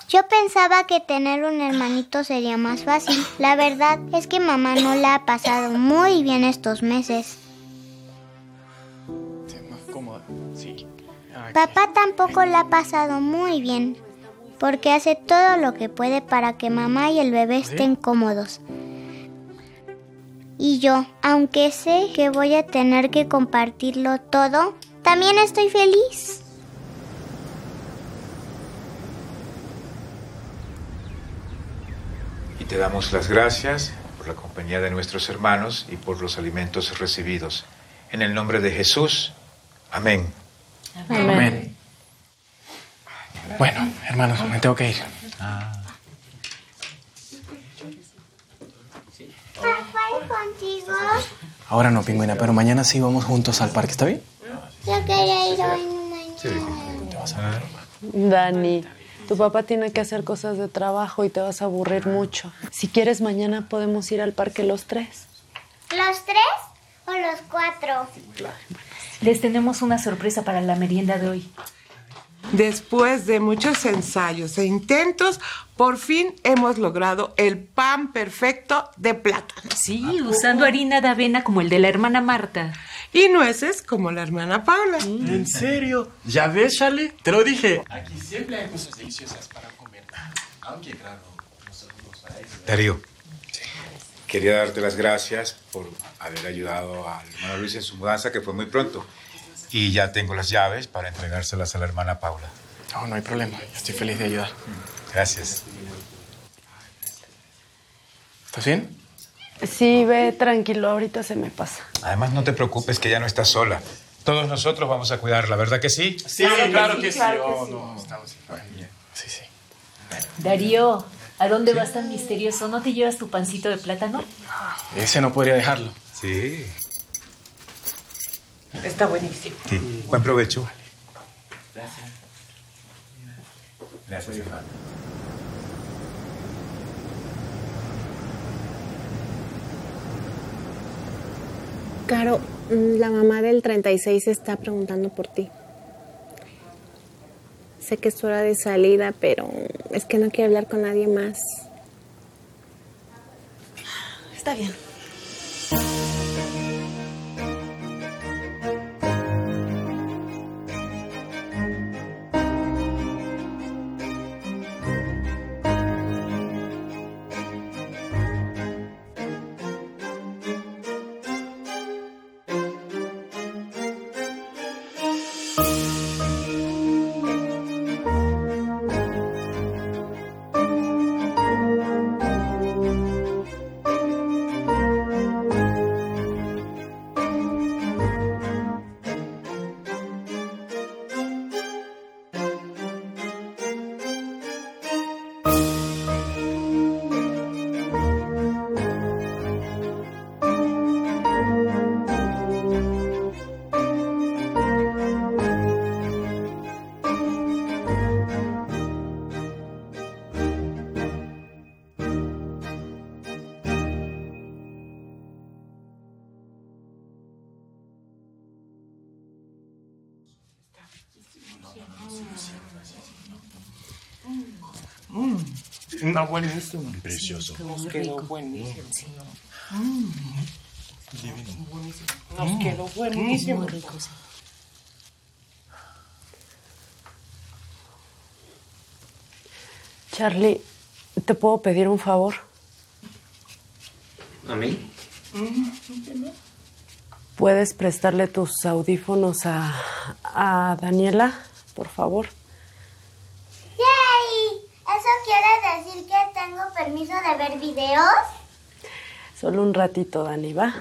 Yo pensaba que tener un hermanito sería más fácil. La verdad es que mamá no la ha pasado muy bien estos meses. Más cómoda, sí. Papá tampoco la ha pasado muy bien, porque hace todo lo que puede para que mamá y el bebé estén cómodos. Y yo, aunque sé que voy a tener que compartirlo todo, también estoy feliz. Y te damos las gracias por la compañía de nuestros hermanos y por los alimentos recibidos. En el nombre de Jesús, amén. Amén. Bueno, hermanos, me tengo que ir. ¿Rafael contigo? Ahora no, pingüina, pero mañana sí vamos juntos al parque, ¿está bien? Yo quería ir hoy mañana. Te vas a ver. Dani, tu papá tiene que hacer cosas de trabajo y te vas a aburrir mucho. Si quieres, mañana podemos ir al parque los tres. ¿Los 3 o los 4? Les tenemos una sorpresa para la merienda de hoy. Después de muchos ensayos e intentos, por fin hemos logrado el pan perfecto de plátano. Sí, usando harina de avena como el de la hermana Marta. Y nueces como la hermana Paula. ¿En serio? ¿Ya ves, Charlie? Te lo dije. Aquí siempre hay cosas deliciosas para comer. Aunque, claro, nosotros para eso. Darío, quería darte las gracias por haber ayudado al hermano Luis en su mudanza, que fue muy pronto. Y ya tengo las llaves para entregárselas a la hermana Paula. No, no hay problema. Yo estoy feliz de ayudar. Gracias. ¿Estás bien? Sí, ve tranquilo, ahorita se me pasa. Además, no te preocupes que ya no estás sola. Todos nosotros vamos a cuidarla, ¿verdad que sí? Sí, claro que sí. No, estamos bien. Sí, sí. Darío, ¿a dónde vas tan misterioso? ¿No te llevas tu pancito de plátano? Ese no podría dejarlo. Sí. Está buenísimo. Sí. Buen provecho. Gracias, hermano. Caro, la mamá del 36 está preguntando por ti. Sé que es tu hora de salida, pero es que no quiere hablar con nadie más. Está bien. No, buenísimo. Precioso. Nos quedó buenísimo. Divino. Nos quedó buenísimo. Muy rico, sí. Charlie, ¿te puedo pedir un favor? ¿A mí? ¿Puedes prestarle tus audífonos a Daniela, por favor? ¡Yay! ¿Eso quiere decir que tengo permiso de ver videos? Solo un ratito, Dani, ¿va?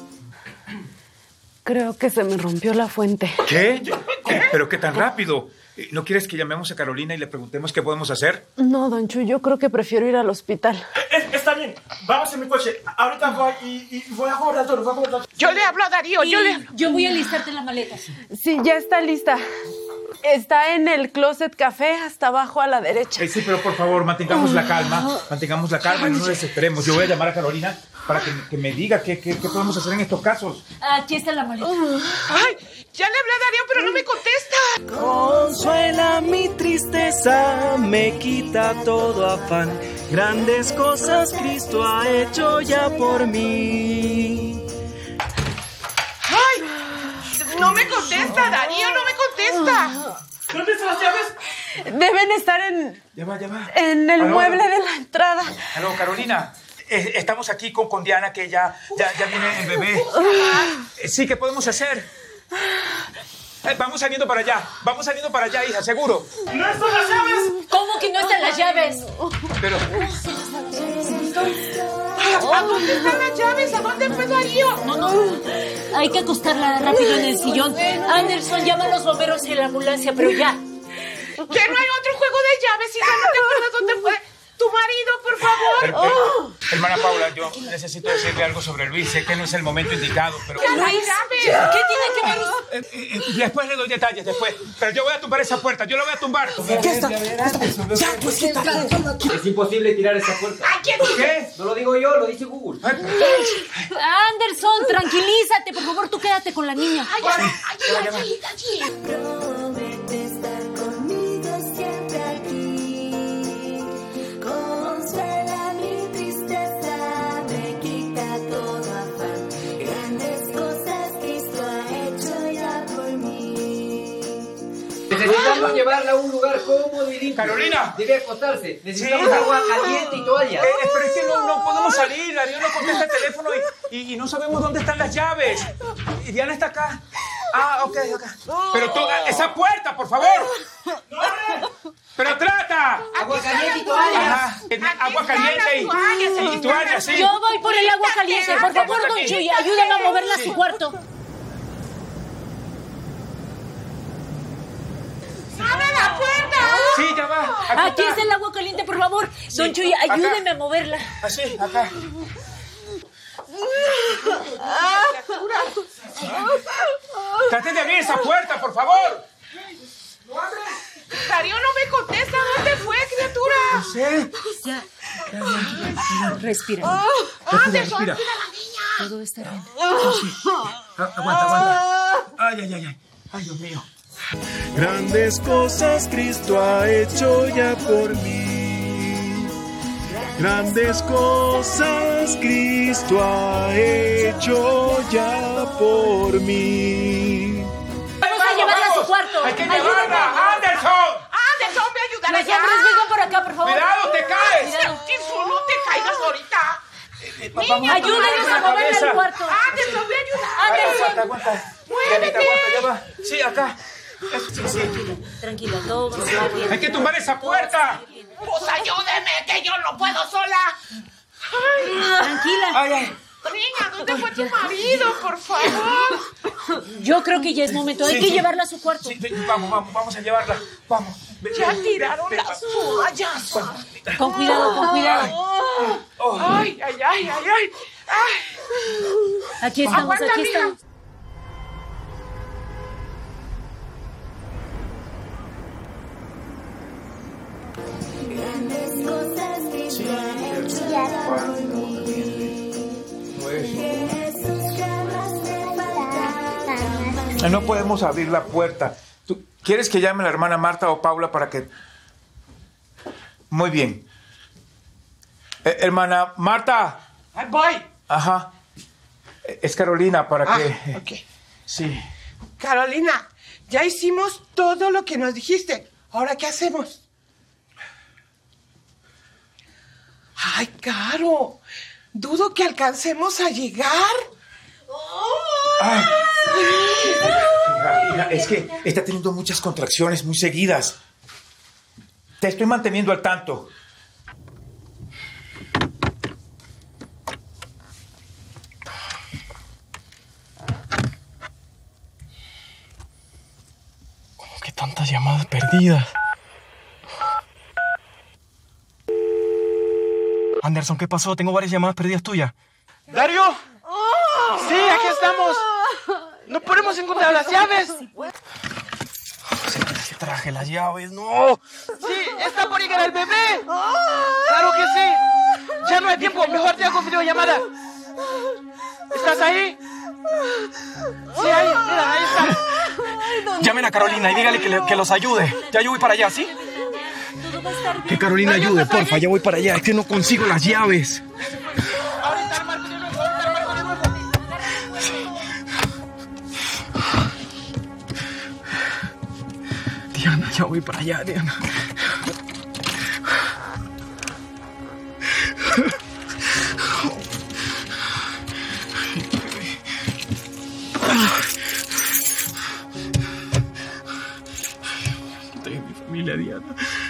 Creo que se me rompió la fuente. ¿Qué? ¿Pero qué tan rápido? ¿No quieres que llamemos a Carolina y le preguntemos qué podemos hacer? No, don Chuy, yo creo que prefiero ir al hospital. Está bien, vamos en mi coche. Ahorita voy y voy a acordar todo, Yo le hablo a Darío, Yo voy a listarte la maleta. Sí, ya está lista. Está en el closet café, hasta abajo a la derecha. Sí, pero por favor, mantengamos la calma y no nos desesperemos. Yo voy a llamar a Carolina para que me diga qué podemos hacer en estos casos. Aquí está la maleta. Ay, ya le hablé a Darío, pero no me contesta. Consuela mi tristeza, me quita todo afán. Grandes cosas Cristo ha hecho ya por mí. Ay, no me contesta, Darío, no me contesta. ¿Dónde están las llaves? Deben estar Ya va. en el mueble de la entrada. Aló, Carolina. Estamos aquí con Diana, que ya viene el bebé. Sí, ¿qué podemos hacer? Vamos saliendo para allá, hija, seguro. ¡No están las llaves! ¿Cómo que no están las llaves? Pero... ¿A dónde están las llaves? ¿A dónde fue Darío? No. Hay que acostarla rápido en el sillón. Anderson, llama a los bomberos y la ambulancia, pero ya. Que no hay otro juego de llaves, hija. ¿No te acuerdas dónde fue tu marido, por favor? Hermana Paula, yo necesito decirle algo sobre Luis. Sé que no es el momento indicado, pero... ¡Ya no hay llaves! ¿Qué tiene que ver? Después le doy detalles, después. Pero yo voy a tumbar esa puerta, yo la voy a tumbar. Es imposible tirar esa puerta. ¿Qué? No lo digo yo, lo dice Google. Anderson, tranquilízate. Por favor, tú quédate con la niña. Promete estar conmigo siempre aquí. Consuela mi tristeza, me quita todo afán. Grandes cosas Cristo ha hecho ya por mí. Necesitamos llevarla a un lugar cómodo y limpio. Carolina. Debe acostarse. Necesitamos agua caliente y toalla. Pero es que no podemos salir. Darío no contesta el teléfono y no sabemos dónde están las llaves. Y Diana está acá. Ok. Pero tú, esa puerta, por favor. Pero trata. Agua caliente y toalla. Ajá. Agua caliente y toalla, sí. Yo voy por el agua caliente. Por favor, don Chuy, ayúdame a moverla a su cuarto. ¡Abre la puerta! Sí, ya va. Aquí está el agua caliente, por favor. Don Chuy, ayúdeme a moverla. Así, acá. Traten de abrir esa puerta, por favor. Darío no me contesta. ¿Dónde fue, criatura? No sé. Ya. Respira. Anderson, cuida a la niña. Todo está bien. Aguanta. Ay. Ay, Dios mío. Grandes cosas Cristo ha hecho ya por mí. Grandes cosas Cristo ha hecho ya por mí. Vamos a llevarla a su cuarto. ¡Hay que llevarla! ¡Anderson! Anderson, ve a ayudar Los allá. hombres, vengan por acá, por favor. ¡Cuidado, te caes! Jesús, no te caigas ahorita. Ayúdenos a moverla al cuarto. Anderson, ve a ayudar. Aguanta. ¡Muévete! Ya va. Sí, acá. Sí. Tranquila, todo va a estar bien. Hay que tumbar esa puerta. Pues ayúdeme, que yo no puedo sola. Tranquila. Ay. Niña, ¿dónde fue tu marido, por favor? Yo creo que ya es momento. Hay que llevarla a su cuarto. Sí, vamos a llevarla. Vamos. Ya tiraron las toallas. Con cuidado. Ay. Aquí estamos, Aguanta, aquí mija. estamos. Grandes cosas Cristo ha hecho ya por mí. Jesús jamás me falta. No podemos abrir la puerta. ¿Tú quieres que llame a la hermana Marta o Paula para que...? Muy bien. Hermana Marta. Ahí voy. Ajá. Es Carolina para que... Ok. Sí. Carolina, ya hicimos todo lo que nos dijiste. ¿Ahora qué hacemos? Ay, Caro. Dudo que alcancemos a llegar. Hija, es que está teniendo muchas contracciones muy seguidas. Te estoy manteniendo al tanto. Qué tonta Tantas llamadas perdidas. Anderson, ¿qué pasó? Tengo varias llamadas perdidas tuyas. ¿Dario? Sí, aquí estamos. No podemos encontrar las llaves. ¿Qué traje las llaves? ¡No! ¡Sí! ¡Está por llegar el bebé! ¡Claro que sí! ¡Ya no hay tiempo! Mejor te hago videollamada. ¿Estás ahí? Sí, ahí. Mira, ahí está. Llamen a Carolina y dígale que los ayude. Ya yo voy para allá, ¿sí? Que Carolina ayude, porfa. Ya voy para allá. Es que no consigo las llaves. Diana, ya voy para allá, Diana. Estoy en mi familia, Diana.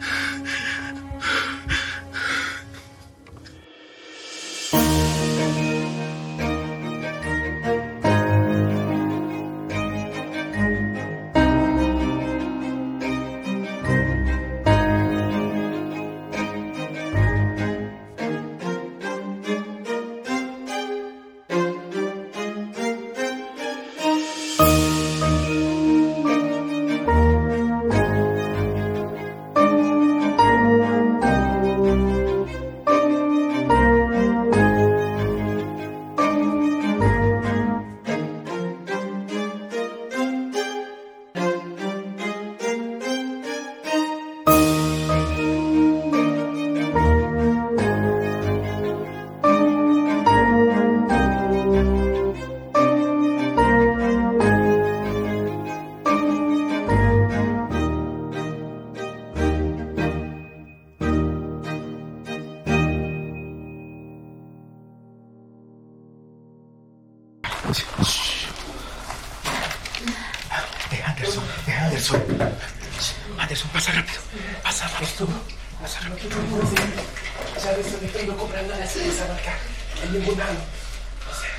Anderson, pasa rápido. Pasa rápido. ¿Sabes dónde estoy comprando la cerveza marca? En ningún lado. O sea,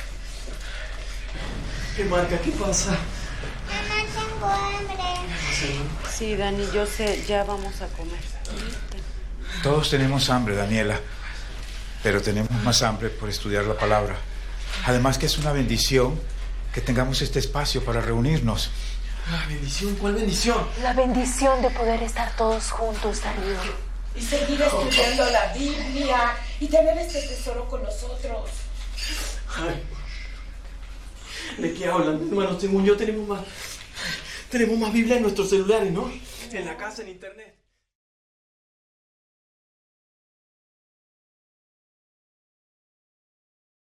¿qué marca? ¿Qué pasa? Mamá, tengo hambre. Sí, Dani, yo sé. Ya vamos a comer. Todos tenemos hambre, Daniela, pero tenemos más hambre por estudiar la palabra. Además que es una bendición que tengamos este espacio para reunirnos. ¿La bendición? ¿Cuál bendición? La bendición de poder estar todos juntos, Darío. Y seguir estudiando la Biblia y tener este tesoro con nosotros. Ay, ¿de qué hablan, hermanos? Según yo tenemos más Biblia en nuestros celulares, ¿no? En la casa, en internet.